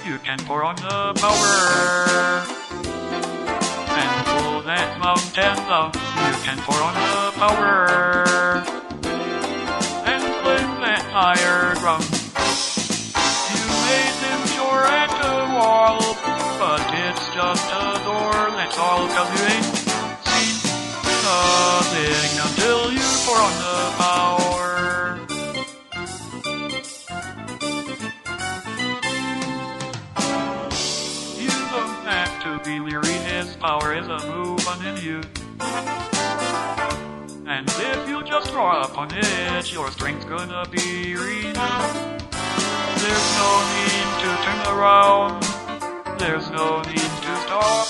you can pour on the power. And pull that mountain down, you can pour on the power. And flip that higher ground. You made them sure at the wall, but it's just a door, that's all, 'cause you ain't seen nothing until you pour on the power. You don't have to be leery, his power is a movement in you. And if you just draw upon it, your strength's gonna be renewed. There's no need to turn around, there's no need to stop.